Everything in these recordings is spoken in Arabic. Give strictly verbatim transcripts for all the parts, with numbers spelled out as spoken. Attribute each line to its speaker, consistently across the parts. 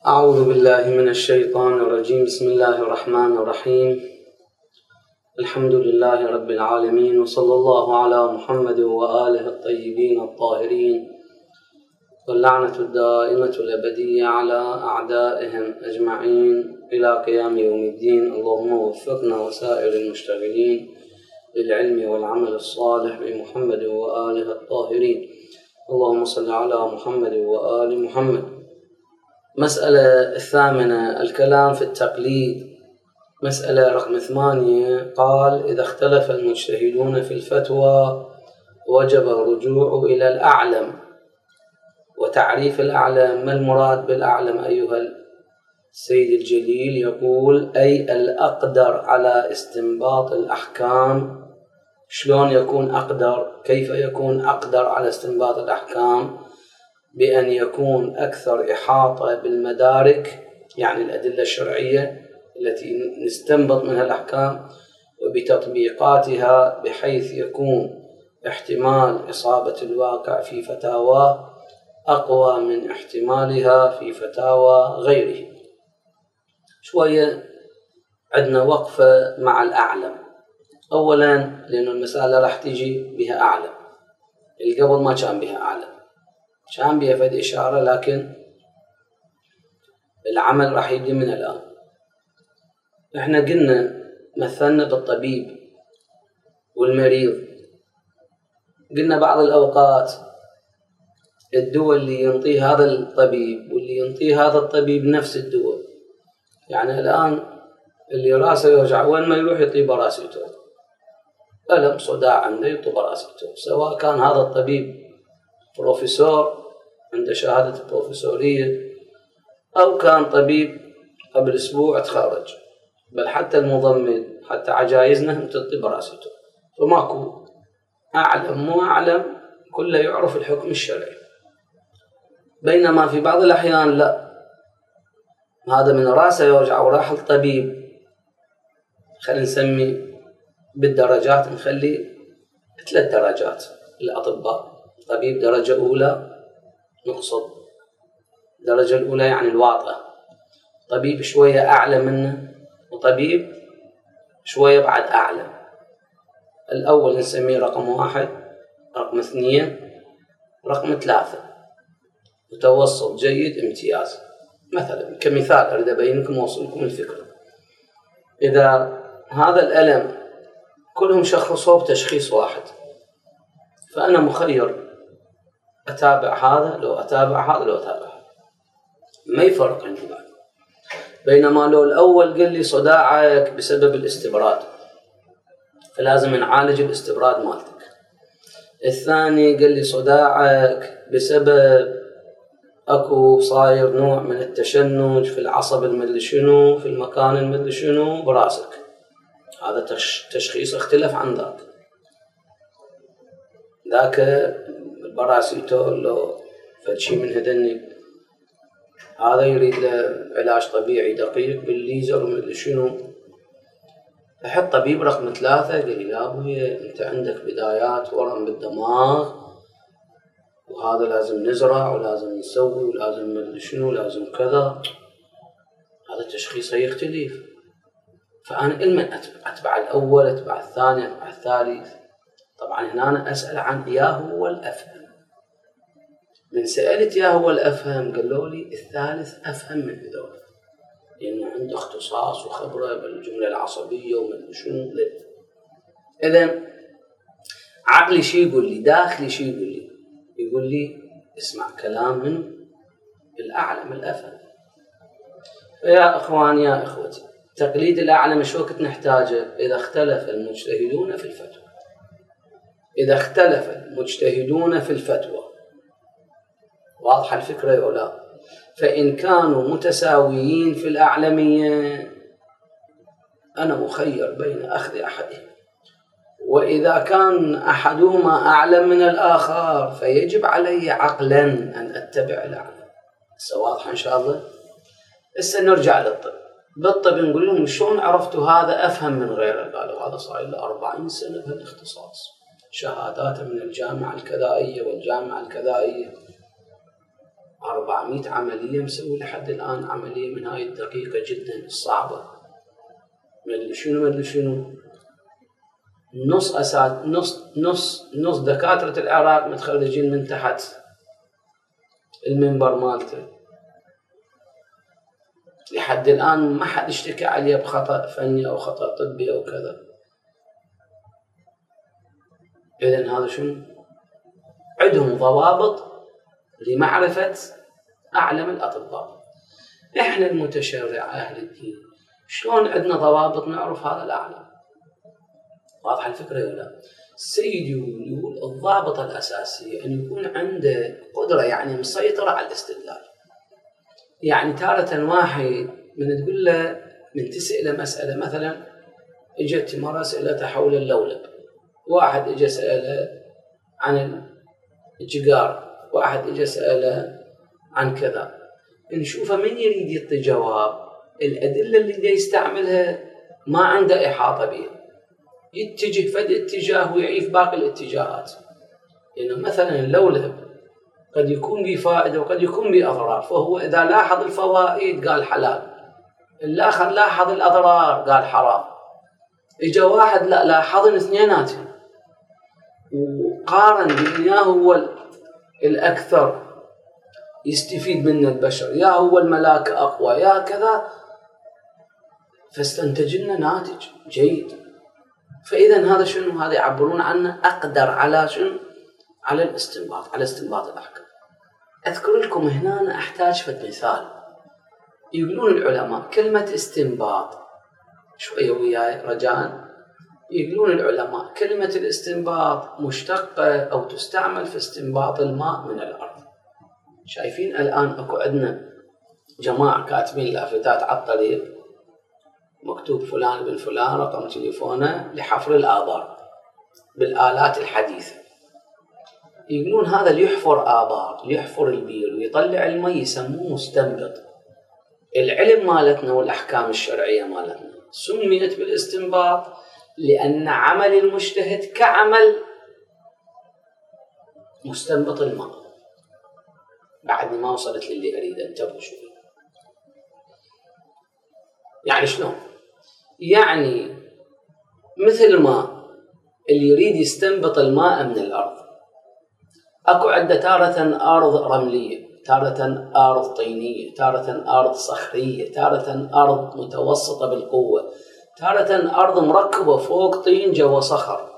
Speaker 1: أعوذ بالله من الشيطان الرجيم. بسم الله الرحمن الرحيم. الحمد لله رب العالمين، وصلى الله على محمد وآله الطيبين الطاهرين، واللعنة الدائمة الأبدية على أعدائهم أجمعين إلى قيام يوم الدين. اللهم وفقنا وسائر المشتغلين بالعلم والعمل الصالح بمحمد وآله الطاهرين. اللهم صل على محمد وآل محمد. مسألة الثامنة، الكلام في التقليد. مسألة رقم ثمانية، قال إذا اختلف المجتهدون في الفتوى وجب الرجوع إلى الأعلم. وتعريف الأعلم، ما المراد بالأعلم أيها السيد الجليل؟ يقول أي الأقدر على استنباط الأحكام. شلون يكون أقدر؟ كيف يكون أقدر على استنباط الأحكام؟ بأن يكون أكثر إحاطة بالمدارك، يعني الأدلة الشرعية التي نستنبط منها الأحكام، وبتطبيقاتها بحيث يكون احتمال إصابة الواقع في فتاواه أقوى من احتمالها في فتاوى غيره. شوية عندنا وقفة مع الأعلم. أولا لأن المسألة راح تيجي بها أعلم، اللي قبل ما كان بها أعلم، كان بها فد إشارة، لكن العمل راح يبدي من الآن. احنا قلنا مثلنا بالطبيب والمريض، قلنا بعض الأوقات الدواء اللي ينطيه هذا الطبيب واللي ينطيه هذا الطبيب نفس الدواء. يعني الآن اللي راسه يوجع وين ما يروح يطيب باراسيتول، ألم صداع عنده يطيب باراسيتول، سواء كان هذا الطبيب بروفيسور عنده شهادة البروفيسورية أو كان طبيب قبل أسبوع تخرج، بل حتى المضمن حتى عجايزنا هم تطيب باراسيتول. فماكو أعلم مو أعلم، كله يعرف الحكم الشرعي. بينما في بعض الأحيان لا، هذا من راسه يوجع وراح الطبيب، خلينا نسمي بالدرجات، نخلي ثلاث درجات الأطباء. طبيب درجة أولى نقصد الدرجة الأولى يعني الواطئة، طبيب شوية أعلى منه، وطبيب شوية بعد أعلى. الأول نسميه رقم واحد، رقم اثنين، رقم ثلاثة، متوسط، جيد، امتياز. مثلا كمثال أريد أبين لكم وأوصل الفكرة. إذا هذا الألم كلهم شخصوه بتشخيص واحد، فأنا مخير أتابع هذا لو أتابع هذا لو أتابع هذا، ما يفرق عندي بعد. بينما لو الأول قال لي صداعك بسبب الاستبراد، فلازم نعالج الاستبراد مالتك. الثاني قال لي صداعك بسبب أكو صاير نوع من التشنج في العصب المدري شنو في المكان المدري شنو براسك، هذا تشخيص اختلف عن ذاك. ذاك الباراسيتول لو فشي من هذني، هذا يريد له علاج طبيعي دقيق بالليزر ومدري شنو. أحط طبيب رقم ثلاثة قال لي يا أبوي أنت عندك بدايات ورم بالدماغ، وهذا لازم نزرع ولازم نسوي ولازم مدري شنو لازم كذا. هذا تشخيصه يختلف. فأنا إلمن أتبع, أتبع الأول، أتبع الثاني، أتبع الثالث. طبعا هنا أنا أسأل عن يا هو الأفهم. من سألت يا هو الأفهم قالوا لي الثالث أفهم من هذول، لأنه عنده اختصاص وخبرة بالجملة العصبية ومن شنو. إذن عقلي شي يقول لي، داخلي شي يقول لي؟ يقول لي اسمع كلام من الأعلم الأفهم. فيا أخوان يا إخوتي، تقليد الأعلم شو وقت نحتاجه؟ إذا اختلف المجتهدون في الفتوى. إذا اختلف المجتهدون في الفتوى، واضحة الفكرة ولا لا؟ فإن كانوا متساويين في الأعلمية أنا مخير بين أخذ أحدهم، وإذا كان أحدهما أعلم من الآخر فيجب علي عقلا أن أتبع الأعلم. واضحة إن شاء الله. هسه نرجع للطب. بالطب نقول لهم شلون عرفتوا هذا أفهم من غيره؟ قالوا هذا صار له أربعين سنة بهالاختصاص، شهاداته من الجامعة الكذائية والجامعة الكذائية. أربعمئة عملية مسوي لحد الآن عملية من هاي الدقيقة جدا الصعبة، مدري شنو مدري شنو. نص أساس نص نص نص دكاترة العراق متخرجين من تحت المنبر مالته، لحد الآن ما حد اشتكى عليه بخطأ فني أو خطأ طبي أو كذا. إذن هذا شنو؟ عندهم ضوابط لمعرفة أعلم الأطباء. إحنا المتشرع أهل الدين شلون عندنا ضوابط نعرف هذا الأعلم؟ واضح الفكرة ولا لا؟ السيد يقول الضابط الأساسي أن يكون عنده قدرة يعني مسيطرة على الاستدلال. يعني تارة واحد من تقول له من تسأله مسألة، مثلا اجت مرة سألته حول اللولب، واحد اجى سأله عن الجقار، واحد اجى سأله عن كذا، نشوفه من يريد يعطي جواب الأدلة اللي دا يستعملها ما عنده إحاطة بها، يتجه فد اتجاه ويعيف باقي الاتجاهات. لأنه يعني مثلا اللولب قد يكون به فائدة وقد يكون به أضرار، فهو إذا لاحظ الفوائد قال حلال، الآخر لاحظ الأضرار قال حرام. إجا واحد لا لاحظن اثنيناتهم وقارن بين يا هو الأكثر يستفيد منه البشر، يا هو الملاك أقوى، يا كذا، فاستنتج لنا ناتج جيد. فإذا هذا شنو؟ هذا يعبرون عنه أقدر على شنو؟ على الاستنباط، على استنباط الأحكام. أذكر لكم هنا أنا أحتاج فد مثال. يقولون العلماء كلمة استنباط، شوية وياي رجاء، يقولون العلماء كلمة الاستنباط مشتقة أو تستعمل في استنباط الماء من الأرض. شايفين الآن أكو عندنا جماعة كاتبين لافتات على الطريق مكتوب فلان بن فلان رقم تليفونه لحفر الآبار بالآلات الحديثة. يقولون هذا اللي يحفر آبار، يحفر البير ويطلع المي يسموه مستنبط. العلم مالتنا والأحكام الشرعية مالتنا سميت بالاستنباط لأن عمل المجتهد كعمل مستنبط الماء. بعدني ما وصلت للي أريد أنتبه شوي. يعني شلون؟ يعني مثل ما اللي يريد يستنبط الماء من الأرض، أكو عدة تارة أرض رملية، تارة أرض طينية، تارة أرض صخرية، تارة أرض متوسطة بالقوة، تارة أرض مركبة فوق طين جوا صخر،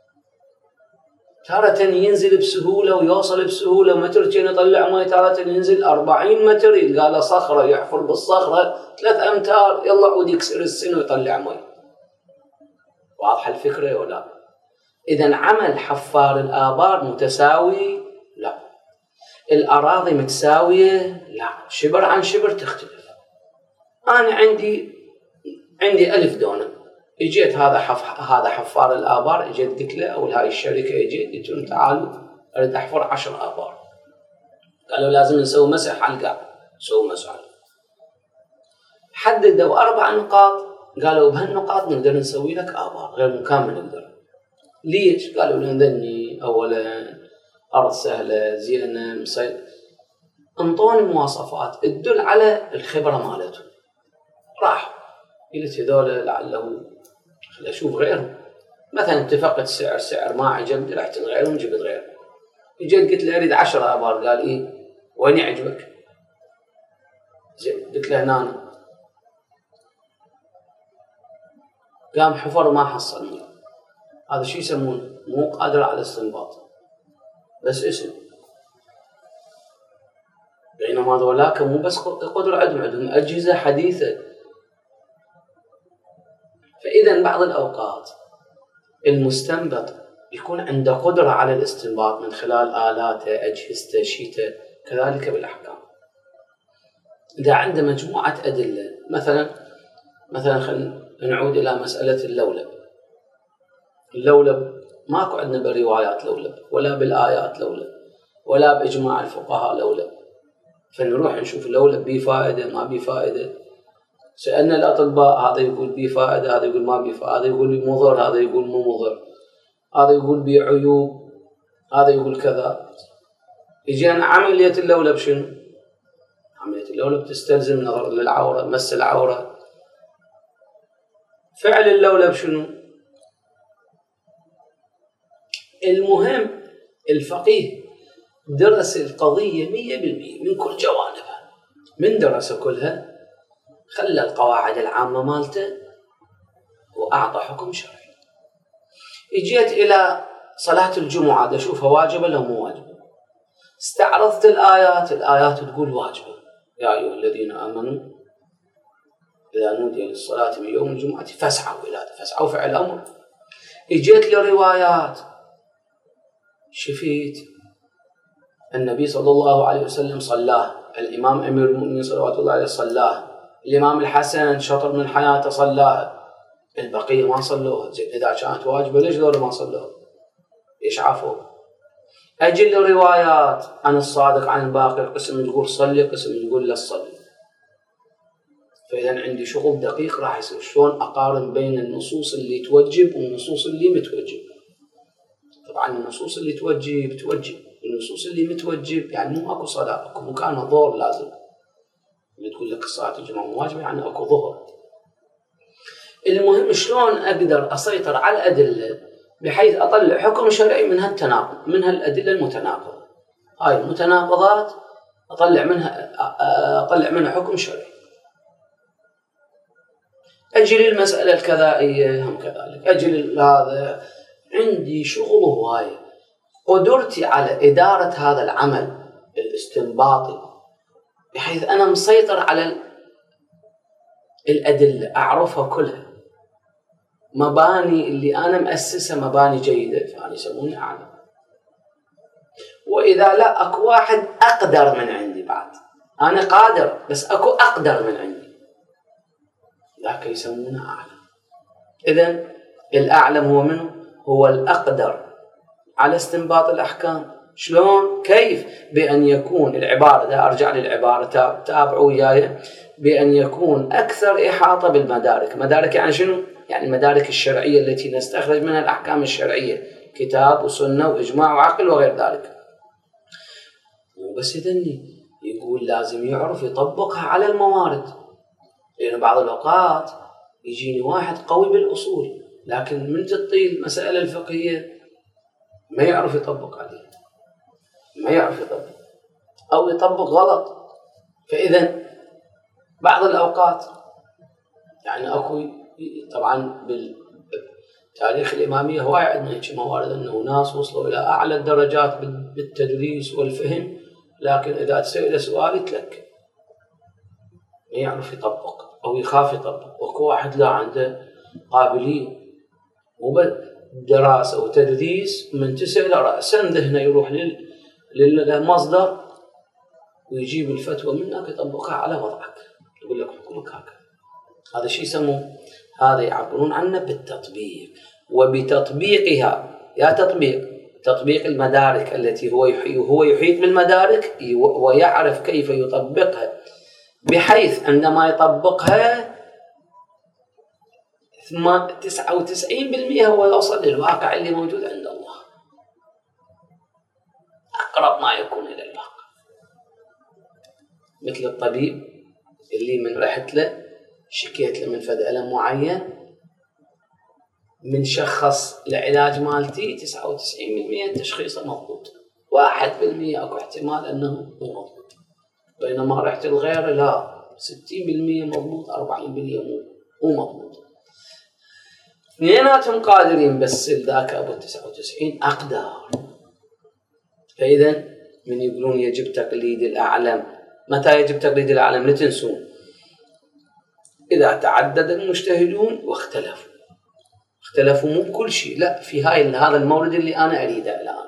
Speaker 1: تارة ينزل بسهولة ويوصل بسهولة مترتين يطلع ماء، تارة ينزل أربعين متر يلقى له صخرة يحفر بالصخرة ثلاث أمتار يلا عود يكسر السن ويطلع ماء. واضح الفكرة ولا؟ إذن عمل حفار الآبار متساوي؟ لا. الأراضي متساوية؟ لا. شبر عن شبر تختلف. أنا عندي عندي ألف دونم، اجيت هذا حف... هذا حفار الآبار، اجيت قلت له أو هاي الشركة اجيت قلت لهم تعالوا أريد أحفر عشر آبار. قالوا لازم نسوي مسح على القاع، نسوي مسح على القاع. حددوا أربع نقاط، قالوا بهالنقاط نقدر نسوي لك آبار، غير مكان ما نقدر. ليش؟ قالوا لنا ذني أولا أرض سهلة زينة مصير، انطوني مواصفات تدل على الخبرة مالته. راح قلت هذول لعله خلي أشوف غيرهم، مثلا اتفقت سعر سعر ما عجبني رحت غيرهم جبت غيرهم. جيت قلت له أريد عشرة آبار، قال إيه وين يعجبك؟ قلت له هنا. قام حفر ما حصلني. هذا شيء يسمونه مو قادر على الاستنباط بس اسم. بينما ذولاك مو بس قدرة عندهم، عندهم أجهزة حديثة. فإذا بعض الأوقات المستنبط يكون عنده قدرة على الاستنباط من خلال آلاته أجهزته شيته، كذلك بالأحكام. إذا عنده مجموعة أدلة، مثلا مثلا خلينا نعود إلى مسألة اللولب. اللولب ماكو عندنا بالروايات لولب ولا بالآيات لولب ولا بإجماع الفقهاء لولب، فنروح نشوف اللولب بيه فائدة ما بيه فائدة. سألنا الأطباء هذا يقول بيه فائدة هذا يقول ما بيه فائدة، هذا يقول مضر هذا يقول مو مضر، هذا يقول بيه عيوب هذا يقول كذا. يجينا عملية اللولب شنو؟ اللولب تستلزم نظر للعورة، مس العورة. فعل اللولب شنو؟ المهم الفقيه درس القضية مية بالمية من كل جوانبها. من درس كلها خلى القواعد العامة مالته وأعطى حكم شرعي. اجيت إلى صلاة الجمعة دا أشوفها واجبة لو مو واجبة. استعرضت الآيات، الآيات تقول واجبة. يا أيها الذين آمنوا إذا نودي للصلاة من يوم الجمعة فاسعوا إلى هذا، فاسعوا فعل أمر. اجيت لروايات شفيت النبي صلى الله عليه وسلم صلاه، الإمام أمير المؤمنين صلوات الله عليه صلاه، الإمام الحسن شطر من حياته صلاه، البقية ما صلوها. زين إذا كانت واجبة ليش ذولا ما صلوها؟ ليش عافوا؟ أجل روايات عن الصادق عن الباقر، قسم يقول صلي قسم يقول لا تصلي. فإذا عندي شغل دقيق راح يصير شلون أقارن بين النصوص اللي توجب والنصوص اللي متوجب. طبعا النصوص اللي توجب توجب، النصوص اللي متوجب يعني مو أكو صلاة، أكو مكان ظهر لازم. اللي تقول لك صلاة الجمعة واجبة يعني أكو ظهر. المهم شلون أقدر أسيطر على الأدلة بحيث أطلع حكم شرعي من هالتناقض، من هالأدلة المتناقضة. هاي المتناقضات أطلع منها أطلع منها حكم شرعي. أجل المسألة الكذائية هم كذلك، أجل هذا. عندي شغل هواية. قدرتي على إدارة هذا العمل الاستنباطي بحيث أنا مسيطر على الأدلة، أعرفها كلها. مباني اللي أنا مؤسسة مباني جيدة فأنا يسموني أعلم. وإذا لا أكو واحد أقدر من عندي، بعد أنا قادر بس أكو أقدر من عندي، ذاك يسمونه أعلم. إذن الأعلم هو منه؟ هو الأقدر على استنباط الأحكام. شلون؟ كيف؟ بأن يكون العبارة، ده أرجع للعبارة تابعوا وياي، بأن يكون أكثر إحاطة بالمدارك. مدارك يعني شنو؟ يعني المدارك الشرعية التي نستخرج منها الأحكام الشرعية، كتاب وسنة وإجماع وعقل وغير ذلك. بس يدني يقول لازم يعرف يطبقها على الموارد، لأن بعض الأوقات يجيني واحد قوي بالأصول لكن من تطيل المسألة الفقهية ما يعرف يطبق عليها، ما يعرف يطبق أو يطبق غلط. فإذا بعض الأوقات يعني أكو طبعا بالتاريخ الإمامية هواي عندنا هيك موارد أنه ناس وصلوا إلى أعلى الدرجات بالتدريس والفهم، لكن إذا تسأل سؤال يتلك ما يعرف يطبق أو يخاف يطبق. وكو واحد لا عنده قابلية وبالدراسة وتدريس من تسأل رأسا ذهنه يروح للمصدر ويجيب الفتوى منك يطبقها على وضعك، يقول لك حكمك هكذا. هذا شيء يسموه، هذا يعبرون عنه بالتطبيق. وبتطبيقها يا تطبيق تطبيق المدارك التي هو هو يحيط بالمدارك ويعرف كيف يطبقها، بحيث عندما يطبقها تسعة وتسعين بالمئة هو يوصل للواقع اللي موجود عند الله، أقرب ما يكون إلى الواقع. مثل الطبيب اللي من رحت له شكيت له من فد ألم معين، من شخص العلاج مالتي تسعة وتسعين بالمئة تشخيصه مضبوط، واحد بالمئة أكو احتمال أنه مو مضبوط. بينما رحت الغير لا، ستين بالمئة مضبوط، أربعين بالمئة مو مضبوط. اثنيناتهم قادرين بس ذاك أبو تسعة وتسعين أقدر. فإذا من يقولون يجب تقليد الأعلم، متى يجب تقليد الأعلم؟ لا تنسون إذا تعدد المجتهدون واختلفوا، اختلفوا مو بكل شيء، لا، في هاي هذا المورد اللي أنا أريده الآن،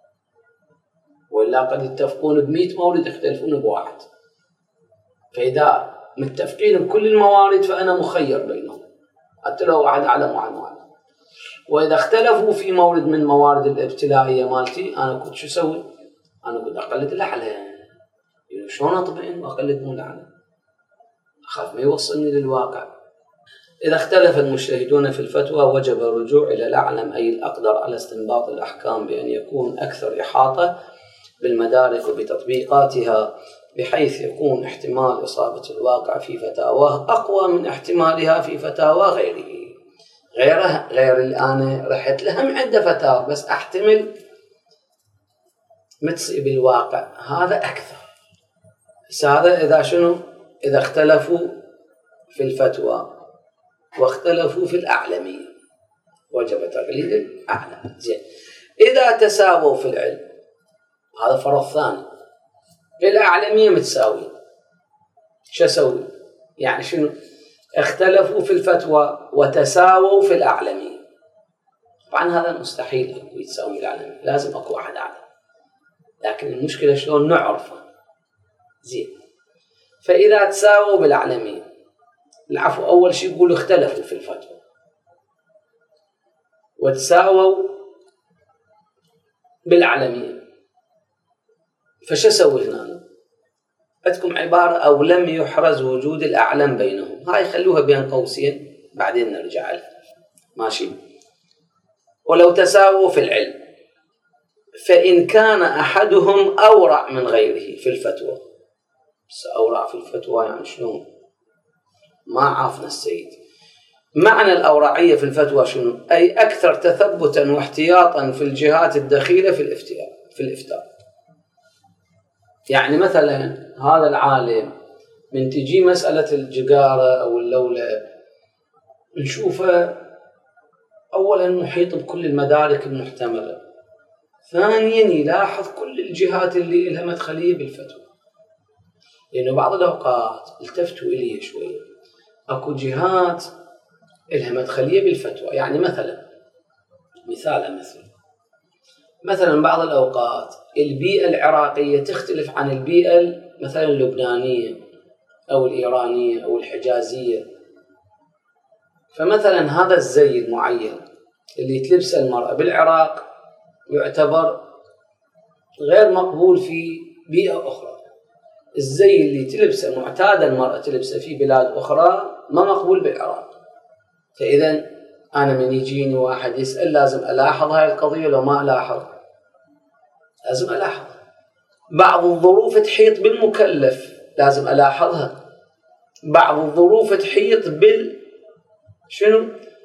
Speaker 1: ولا قد يتفقون بمئة مورد يختلفون بواحد. فإذا متفقين بكل الموارد فأنا مخير بينهم حتى لو واحد أعلم وواحد أعلم. وإذا اختلفوا في مورد من موارد الابتلائية مالتي أنا كنت شو أسوي؟ أنا كنت أقلد الأعلى، يعني شلون أطمئن وأقلد مو الأعلى؟ أخاف ما يوصلني للواقع. إذا اختلف المجتهدون في الفتوى وجب الرجوع إلى الأعلم أي الأقدر على استنباط الأحكام بأن يكون أكثر إحاطة بالمدارك وبتطبيقاتها بحيث يكون احتمال إصابة الواقع في فتاواه أقوى من احتمالها في فتاوى غيره. غيره غير اللي أنا رحت لهم عنده فتاوى بس أحتمل متصيب الواقع هذا أكثر. بس هذا إذا شنو؟ إذا اختلفوا في الفتوى واختلفوا في الأعلمية وجب تقليد الأعلم. زين، إذا تساووا في العلم هذا فرض ثاني، في الأعلمية متساويين، شو أسوي؟ يعني شنو؟ اختلفوا في الفتوى وتساووا في الأعلمية. طبعا هذا مستحيل يتساوي الأعلمية، لازم أكو واحد أعلم، لكن المشكلة شلون نعرفه. زين، فإذا تساووا بالأعلمية، العفو أول شيء يقولوا اختلفوا في الفتوى وتساووا بالأعلمية، فش أسوي هنا؟ عندكم عبارة أو لم يحرز وجود الأعلم بينهم، هاي خلوها بين قوسين بعدين نرجع لها. ماشي. ولو تساووا في العلم فإن كان أحدهم أورع من غيره في الفتوى. بس أورع في الفتوى يعني شنو؟ ما عافنا السيد. معنى الأورعية في الفتوى شنو؟ أي أكثر تثبتا واحتياطا في الجهات الدخيلة في الافتاء في الإفتاء. يعني مثلا هذا العالم من تجي مسألة الجقارة أو اللولب نشوفه أولا محيط بكل المدارك المحتملة، ثانيا يلاحظ كل الجهات اللي لها مدخلية بالفتوى. لأنه بعض الأوقات التفتوا إليه شوية، أكو جهات لها مدخلية بالفتوى. يعني مثلا مثال مثل مثلا بعض الأوقات البيئة العراقية تختلف عن البيئة مثلا اللبنانية أو الإيرانية أو الحجازية. فمثلا هذا الزي المعين اللي تلبسه المرأة بالعراق يعتبر غير مقبول في بيئة أخرى. الزي اللي تلبسه معتاد المرأة تلبسه في بلاد أخرى ما مقبول بالعراق. فإذا أنا من يجيني واحد يسأل لازم ألاحظ هاي القضية، لو ما ألاحظ لازم ألاحظ. بعض الظروف تحيط بالمكلف لازم ألاحظها. بعض الظروف تحيط بال شنو؟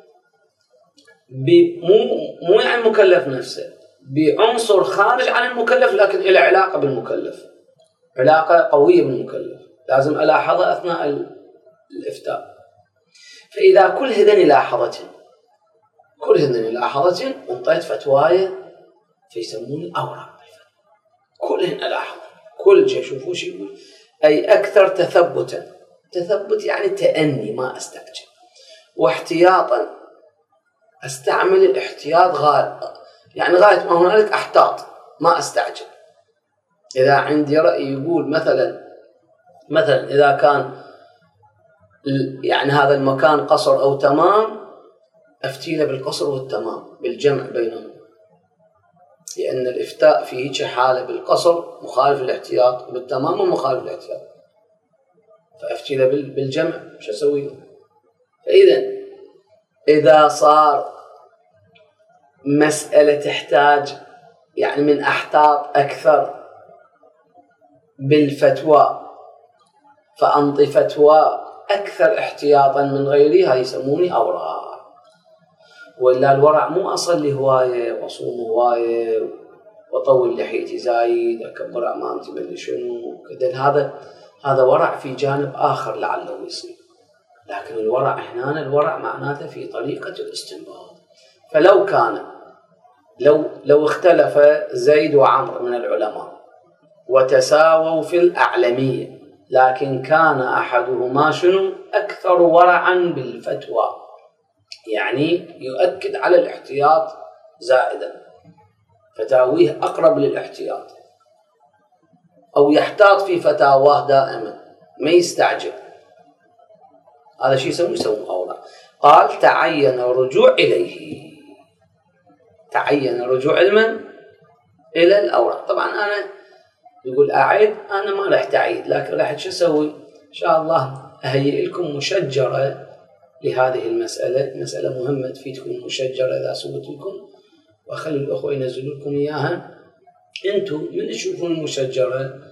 Speaker 1: مو مو يعني المكلف نفسه، بعنصر خارج عن المكلف لكن له علاقة بالمكلف، علاقة قوية بالمكلف، لازم ألاحظها أثناء الإفتاء. فإذا كل هذين لاحظتهم كل هذين لاحظتهم وانطيت فتواية فيسموني أورع بالفتوى. كلهن ألاحظ، كل شيء شوفوا شيء يقول أي أكثر تثبتا. تثبت يعني تأني، ما أستعجل، واحتياطا أستعمل الاحتياط غاية، يعني غاية ما هنالك أحتاط ما أستعجل. إذا عندي رأي يقول مثلا مثلا إذا كان يعني هذا المكان قصر أو تمام أفتيله بالقصر والتمام بالجمع بينهم، لأن الإفتاء في هيك حالة بالقصر مخالف الاحتياط وبالتمام مخالف الاحتياط، فأفتيله بالجمع شو أسوي؟ فإذا إذا صار مسألة تحتاج يعني من أحتاط أكثر بالفتوى فأنطي فتوى أكثر احتياطا من غيرها يسموني أورع. وإلا الورع مو أصل لي هواية وأصوم هواية وأطول لحيتي زايد أكبر أمامتي مدري شنو كذا، هذا هذا ورع في جانب آخر لعله يصير. لكن الورع هنا الورع معناته في طريقة الاستنباط. فلو كان لو لو اختلف زيد وعمر من العلماء وتساووا في الأعلمية لكن كان أحدهما شنو أكثر ورعا بالفتوى، يعني يؤكد على الاحتياط زائدا، فتاويه أقرب للاحتياط أو يحتاط في فتاواه دائما ما يستعجل، هذا شيء يسموه يسموه أورع. قال تعين الرجوع إليه، تعين الرجوع علما إلى الأورع. طبعا أنا يقول أعيد، أنا ما راح تعيد، لكن راح شو أسوي؟ إن شاء الله أهيئ لكم مشجرة لهذه المسألة، مسألة مهمة تفيدكم مشجرة إذا سويت لكم، وأخلي الأخوة ينزلوا لكم إياها. أنتم من تشوفون المشجرة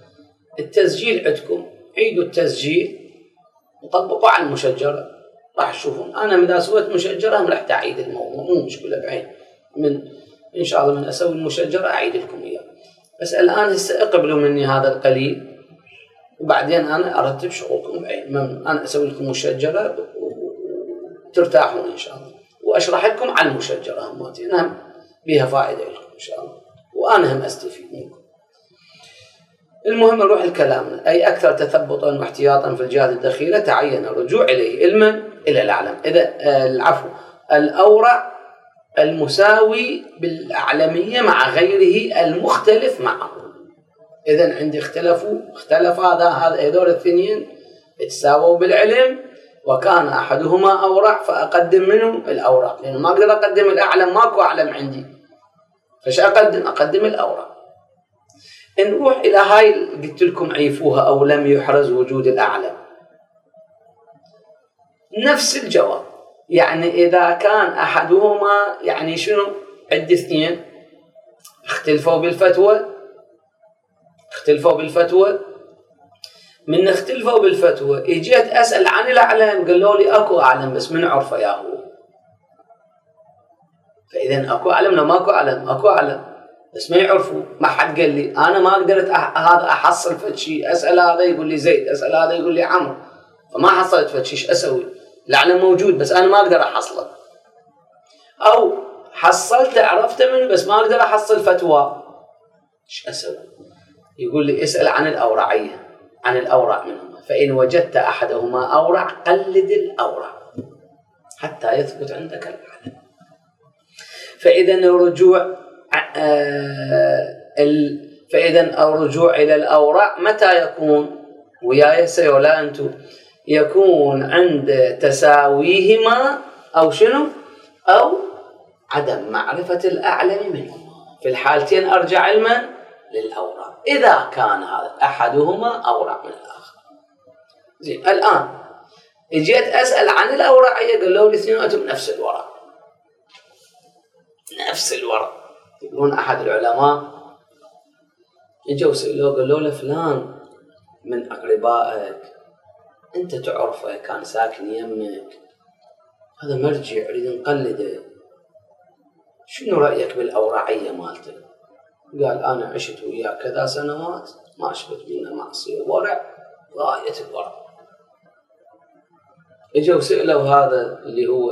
Speaker 1: التسجيل عندكم، عيدوا التسجيل وطبقوا على المشجرة، راح تشوفون. أنا إذا سويت مشجرة راح تعيد الموضوع، مو مشكلة بعين، من إن شاء الله من أسوي المشجرة أعيد لكم إياه. بس الآن هسه اقبلوا مني هذا القليل وبعدين أنا أرتب شغلكم بعين. أنا أسوي لكم مشجرة وترتاحون إن شاء الله، وأشرح لكم عن المشجرة هماتي، أنا بيها فائدة لكم إن شاء الله، وأنا هم أستفيد منكم. المهم نروح لكلامنا. أي أكثر تثبطا واحتياطا في الجهات الدخيلة تعين الرجوع إليه علما إلى الأعلم. إذا العفو الأورع المساوي بالأعلمية مع غيره المختلف معه. إذا عندي اختلفوا اختلف هذا هذا هذول الاثنين تساووا بالعلم، وكان أحدهما أورع فأقدم منه الأورع، لأنه ما أقدر أقدم الأعلم، ماكو أعلم عندي، فش أقدم؟ أقدم الأورع. نروح إلى هاي قلت لكم عيفوها أو لم يحرز وجود الأعلم. نفس الجواب، يعني إذا كان أحدهما يعني شنو؟ عندي اثنين اختلفوا بالفتوى، اختلفوا بالفتوى من اختلفوا بالفتوى اجيت أسأل عن الأعلم، قالوا لي أكو أعلم بس من عرفه يا هو. فإذا أكو أعلم لو ماكو أعلم، أكو أعلم بس ما يعرفوا، ما حد قال لي. أنا ما قدرت هذا أحصل فد شيء، أسأل هذا يقول لي زيد، أسأل هذا يقول لي عمرو، فما حصلت فد شيء. إيش أسوي؟ الأعلم موجود بس أنا ما أقدر أحصله، أو حصلت عرفت منه بس ما أقدر أحصل فتوى. إيش أسوي؟ يقول لي اسأل عن الأورعية، عن الأورع منهما، فإن وجدت أحدهما أورع قلد الأورع حتى يثبت عندك الأعلم. فإذا الرجوع آه ال... فإذا الرجوع إلى الأورع متى يكون؟ وياي سيولا أنتم، يكون عند تساويهما أو شنو؟ أو عدم معرفة الأعلم منهما. في الحالتين أرجع علما للأورع إذا كان هذا أحدهما أورع من الآخر. زين، الآن جيت أسأل عن الأورعية، قالوا لي اثنيناتهم نفس الورع، نفس الورع. يقولون أحد العلماء اجوا سألوه، قالوا له فلان من أقربائك أنت تعرفه، كان ساكن يمك، هذا مرجع أريد نقلده، شنو رأيك بالأورعية مالته؟ قال أنا عشت وياه كذا سنوات ما شفت منه معصية، ورع غاية الورع. اجوا سألوا هذا اللي هو،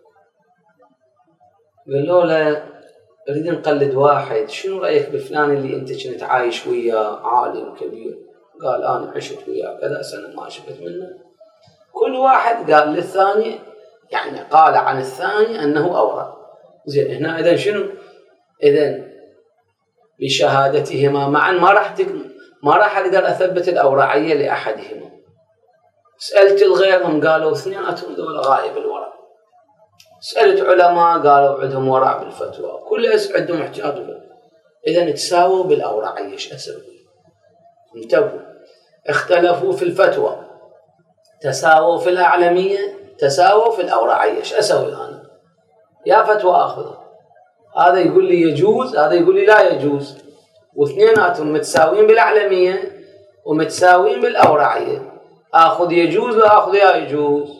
Speaker 1: قالوا له أريد نقلد واحد، شنو رأيك بفلان اللي أنت كنت عايش وياه عالم كبير؟ قال أنا عشت وياه كذا سنة ما شفت منه. كل واحد قال للثاني، يعني قال عن الثاني أنه أورع. زين، هنا إذن شنو؟ إذن بشهادتهما معا ما راح تك... ما راح أقدر أثبت الأورعية لأحدهما. سألت الغيرهم قالوا اثنيناتهم دول غائب الورع. سألت علماء قالوا عندهم ورع بالفتوى، كل اس عندهم احتياط. إذن تساووا بالأورعية، ايش أسوي؟ انتبهوا، اختلفوا في الفتوى، تساووا في الأعلمية، تساووا في الأورعية، ايش أسوي أنا؟ يا فتوى أخذها، هذا يقول لي يجوز، هذا يقول لي لا يجوز، واثنيناتهم متساويين بالأعلمية ومتساويين بالأورعية، آخذ يجوز لا آخذ يا يجوز؟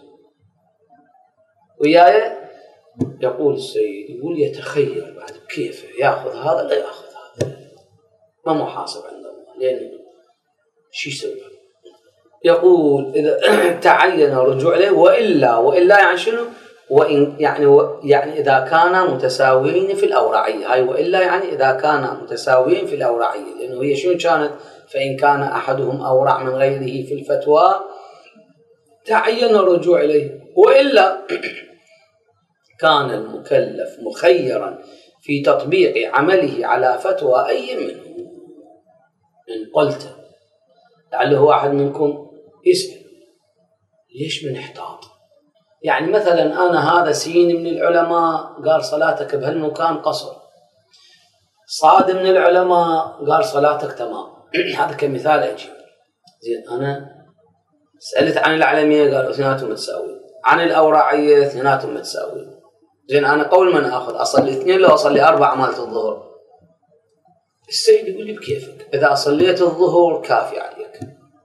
Speaker 1: وياي يقول السيد، يقول يتخير بعد كيف يأخذ هذا لا يأخذ هذا، ما محاسب عند الله، لأنه شو يسوي؟ يقول إذا تعين الرجوع له، وإلا وإلا يعني شنو؟ وإن يعني و يعني إذا كانا متساويين في الأورعية، هاي وإلا يعني إذا كانا متساويين في الأورعية، لأنه هي شنو كانت؟ فإن كان أحدهم أورع من غيره في الفتوى تعين الرجوع إليه، وإلا كان المكلف مخيرا في تطبيق عمله على فتوى أي منهم. إن قلت لعله واحد منكم يسأل ليش بنحتاط؟ يعني مثلا أنا هذا سين من العلماء قال صلاتك بهالمكان قصر، صاد من العلماء قال صلاتك تمام. هذا كمثال أجيب. زين، أنا سألت عن الأعلمية قالوا اثنيناتهم متساويين، عن الأورعية اثنيناتهم متساويين. زين، أنا قول من أخذ؟ أصلي اثنين لو أصلي أربعة مالت الظهر؟ السيد يقول لي بكيفك، إذا صليت الظهر كافي عليك،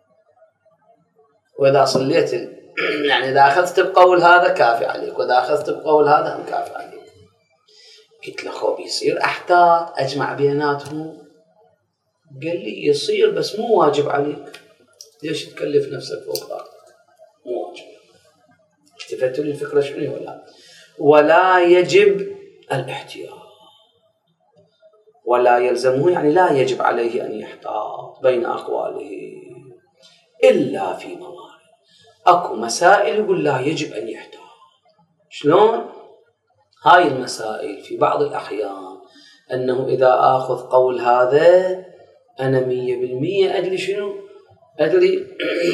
Speaker 1: وإذا صليت يعني إذا أخذت بقول هذا كافي عليك، وإذا أخذت بقول هذا هم كافي عليك. قلت له خو بيصير أحتاط أجمع بيناتهم؟ قال لي يصير بس مو واجب عليك، ليش تكلف نفسك فوق طاقتك؟ مو واجب. التفتوا لي الفكرة شنو ولا؟ ولا يجب الاحتياط، ولا يلزمه يعني لا يجب عليه أن يحتاط بين أقواله إلا في موارد. أكو مسائل يقول لا يجب أن يحتاط. شلون؟ هاي المسائل في بعض الأحيان أنه إذا آخذ قول هذا أنا مية بالمية أدري شنو؟ أدري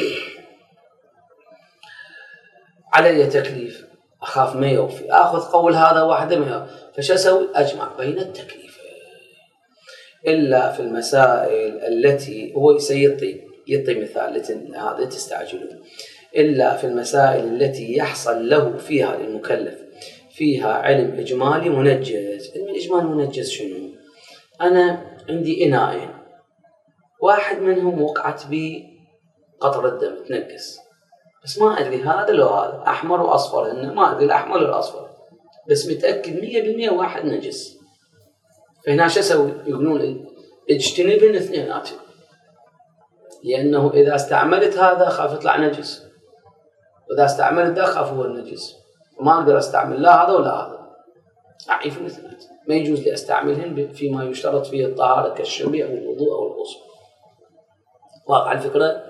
Speaker 1: علي تكليف، أخاف ما يوفي، آخذ قول هذا واحدة ما يوفي، فش أسوي؟ أجمع بين التكليف. إلا في المسائل التي هو سيعطي يعطي مثال هذا تستعجلون، إلا في المسائل التي يحصل له فيها المكلف فيها علم إجمالي منجز. علم الإجمالي منجز شنو؟ أنا عندي إناءين، واحد منهم وقعت بي قطرة دم تنقص، بس ما أدري هذا لو هذا أحمر وأصفر، إنه ما أدري الأحمر والأصفر، بس متأكد مية بالمية واحد نجس. فهنا شو أسوي؟ يقولون اجتنبن اثنيناتهم، لأنه إذا استعملت هذا خاف يطلع نجس، وإذا استعملت ده خاف هو النجس، وما أقدر أستعمل لا هذا ولا هذا، أعيف الاثنين. ما يجوز لي أستعملهن فيما يشترط فيه الطهارة كالشرب أو الوضوء أو الغسل. واقع الفكرة؟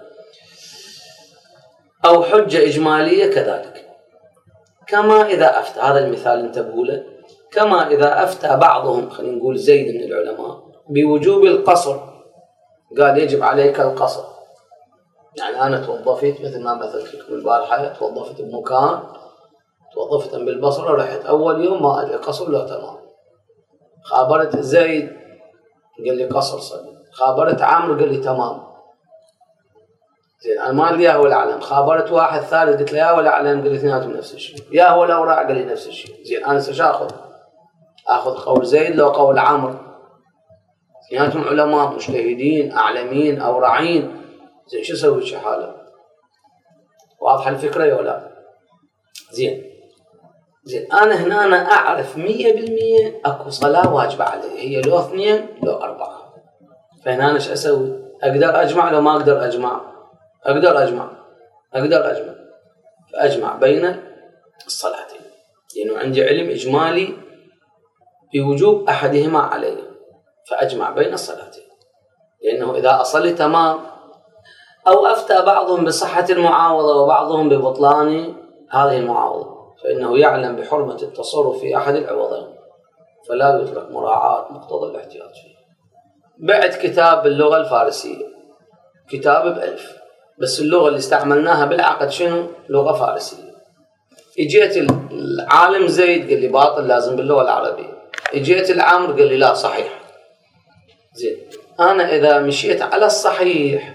Speaker 1: أو حجة إجمالية كذلك، كما إذا أفتى، هذا المثال انتبهوا له، كما إذا أفتى بعضهم، خلينا نقول زيد من العلماء، بوجوب القصر، قال يجب عليك القصر. يعني أنا توظفت مثل ما مثلت لكم البارحة، توظفت بمكان، توظفت بالبصرة، رحت أول يوم ما أدري قصر لا تمام، خابرت زيد قال لي قصر صلي، خابرت عامر قال لي تمام. زين أنا ما أدري يا هو الأعلم، خابرت واحد ثالث قلت له يا هو الأعلم، قال لي اثنيناتهم نفس الشيء، يا هو الأوراق قال لي نفس الشيء. زين أنا سوف آخذ آخذ قول زيد لو قول عامر، اثنيناتهم علماء مجتهدين أعلمين أورعين. زين شو أسوي شو حاله؟ واضحة الفكرة يا ولا؟ زين زين أنا هنا أنا أعرف مية بالمية أكو صلاة واجبة علي، هي لو اثنين لو أربعة. فهنا أنا شو أسوي؟ أقدر أجمع لو ما أقدر أجمع؟ أقدر أجمع أقدر أجمع فأجمع بين الصلاتين، لأنه عندي علم إجمالي بوجوب أحدهما علي، فأجمع بين الصلاتين. لأنه إذا أصلي تمام، أو أفتى بعضهم بصحة المعاوضة وبعضهم ببطلان هذه المعاوضة، فإنه يعلم بحرمة التصرف في أحد العوضين، فلا يترك مراعاة مقتضى الاحتياط فيه. بعد كتاب باللغة الفارسية، كتاب بألف، بس اللغة اللي استعملناها بالعقد شنو؟ لغة فارسية. اجيت العالم زيد قال لي باطل لازم باللغة العربية، اجيت العامر قال لي لا صحيح. زين أنا إذا مشيت على الصحيح،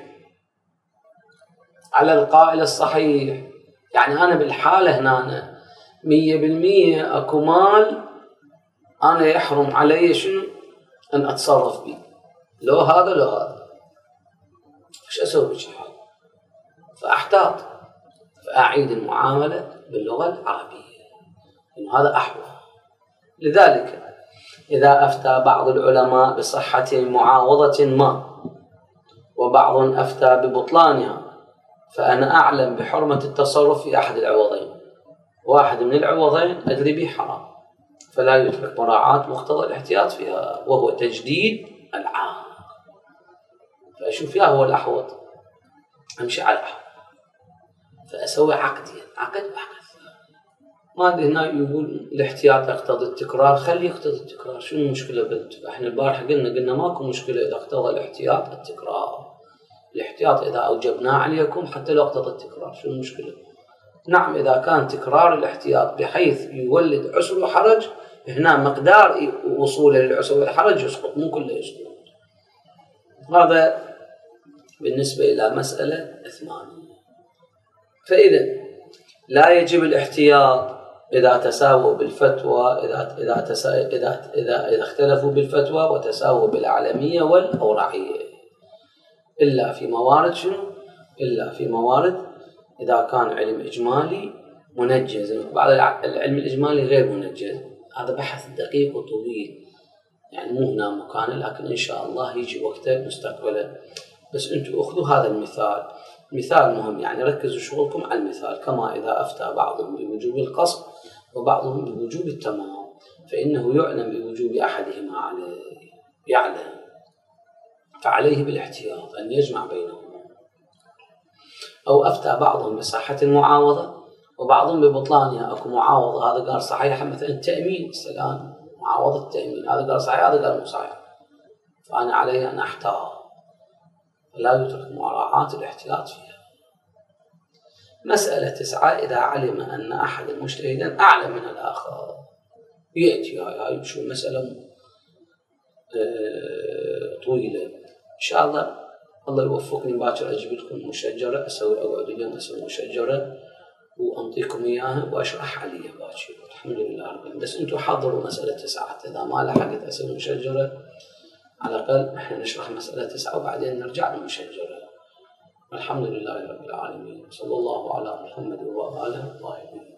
Speaker 1: على القائل الصحيح، يعني أنا بالحالة هنا مية بالمية أكو مال أنا يحرم علي شنو؟ أن أتصرف به، لو هذا لو هذا، فش أسوي بشحال؟ فأحتاط، فأعيد المعاملة باللغة العربية، إنه هذا أحوط. لذلك إذا أفتى بعض العلماء بصحة معاوضة ما، وبعض أفتى ببطلانها، فأنا أعلم بحرمة التصرف في أحد العوضين، واحد من العوضين أدري به حرام، فلا يترك مراعاة مقتضى الاحتياط فيها، وهو تجديد العام. فأشوف يا هو الأحوط، أمشي على الأحوط، فأسوي عقدين، عقد وعقد. ما أدري هنا يقول الاحتياط يقتضي التكرار، خلي يقتضي التكرار، شو المشكلة بالتكرار؟ احنا البارحة قلنا قلنا ماكو مشكلة إذا اقتضى الاحتياط التكرار. الاحتياط إذا أوجبناه عليكم حتى لو اقتضى التكرار، شو المشكلة؟ نعم إذا كان تكرار الاحتياط بحيث يولد عسر وحرج، هنا مقدار وصوله للعسر والحرج يسقط، مو كله يسقط. هذا بالنسبة إلى مسألة إثمانية. فإذا لا يجب الاحتياط إذا تساووا بالفتوى إذا إذا تسا إذا إذا إذا اختلفوا بالفتوى وتساووا بالأعلمية والأوراقية، إلا في موارد شنو؟ إلا في موارد إذا كان علم إجمالي منجز. بعض العلم الإجمالي غير منجز، هذا بحث دقيق وطويل، يعني مو هنا مكانه، لكن إن شاء الله يجي وقته مستقبلا. بس أنتم أخذوا هذا المثال، مثال مهم، يعني ركزوا شغلكم على المثال. كما إذا أفتى بعضهم بوجوب القصد وبعضهم بوجوب التمام، فإنه يعلم بوجوب أحدهما عليه يعلم، فعليه بالاحتياط أن يجمع بينهما. أو أفتى بعضهم بصحة المعاوضة وبعضهم ببطلانها. أكو معاوضة هذا قال صحيح، مثلا التأمين الآن معاوضة التأمين، هذا قال صحيح هذا قال مو صحيح، فأنا علي أن أحتاط، لا يترك مراعاة الاحتياط فيها. مسألة تسعة، إذا علم أن أحد المجتهدين أعلم من الآخر، يأتي هاي هاي شو المسألة طويلة إن شاء الله. الله يوفقني باكر أجيب لكم مشجرة، أسوي أقعد اليوم أسوي مشجرة وأنطيكم إياها وأشرح عليها باكر الحمد لله رب العالمين. بس أنتم حضروا مسألة تسعة، إذا ما لحقت أسوي مشجرة على الأقل إحنا نشرح مسألة تسعة وبعدين نرجع للمشجرة. الحمد لله رب العالمين، صلى الله على محمد وآله الطاهرين.